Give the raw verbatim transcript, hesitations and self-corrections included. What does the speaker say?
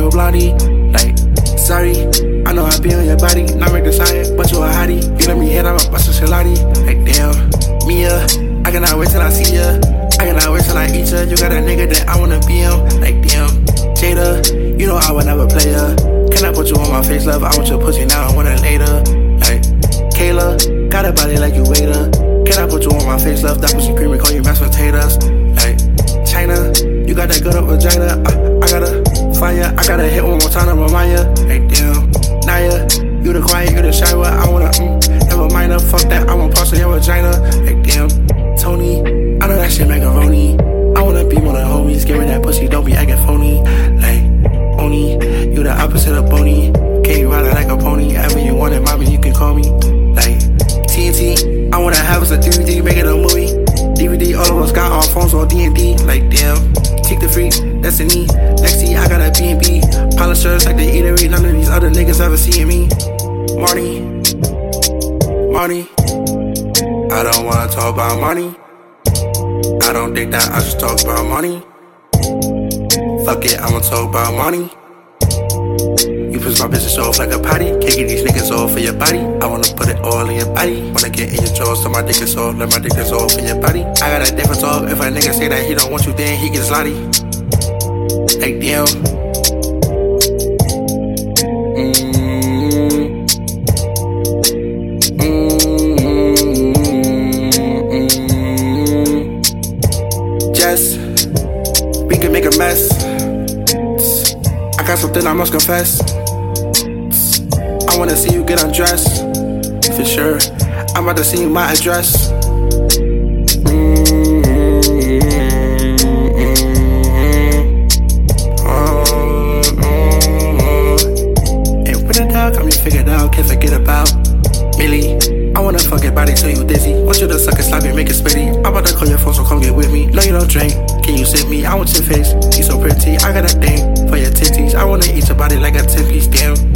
you a blondie. Like, sorry, I know I be on your body. Not make the sign, but you a hottie. You let me hit, I'm a bustin' shilati. Like, damn, Mia, I cannot wait till I see ya. I cannot wait till I eat ya. You got a nigga that I wanna be on. Like, damn, Jada, you know I would never play ya. Can I put you on my face, love? I want your pussy now, I want it later. Like, Kayla, got a body like you waiter. Can I put you on my face, love? That pussy creamy, call you mashed potatoes. Like, China, you got that good up vagina. I, I gotta find ya, I gotta hit one more time to remind ya. Like, damn, Naya, you the quiet, you the shy one. I wanna, mm, never mind her, fuck that, I want parts of your vagina. Like, damn, Tony, I know that shit macaroni. I wanna be one of the homies, give me that pussy, don't be acting phony. Like, Oni, you the opposite of bony. Can't you ride it like a pony? Ever you want it, mommy, you can call me. Like, T N T, I wanna have us a D V D, make it a movie. D V D, all of us got our phones on D and D. Like, damn, take the freak, Destiny. Lexi, I got a B and B. Polishers like the eatery, none of these other niggas ever seeing me. Marty, Marty, I don't wanna talk about money. I don't think that I should talk about money. Fuck it, I'ma talk about money. You push my business off like a potty. Can't get these niggas off for your body. I wanna put it all in your body. Wanna get in your jaws, so my dick is off. Let my dick is off in your body. I got a different talk. If a nigga say that he don't want you, then he gets lottie. Like, damn. Mm-hmm. Mm-hmm. Jess, we can make a mess. I got something I must confess. I wanna see you get undressed. For sure, I'm about to see my address. Mm-hmm. Mm-hmm. And when the dog got me figured out, can't forget about Millie. I wanna fuck your body till you dizzy. Want you to suck it, slap it, make it spitty. I'm about to call your phone, so come get with me. No, you don't drink, can you sip me? I want your face, you so pretty. I got a thing for your titties. I wanna eat your body like a ten piece, damn.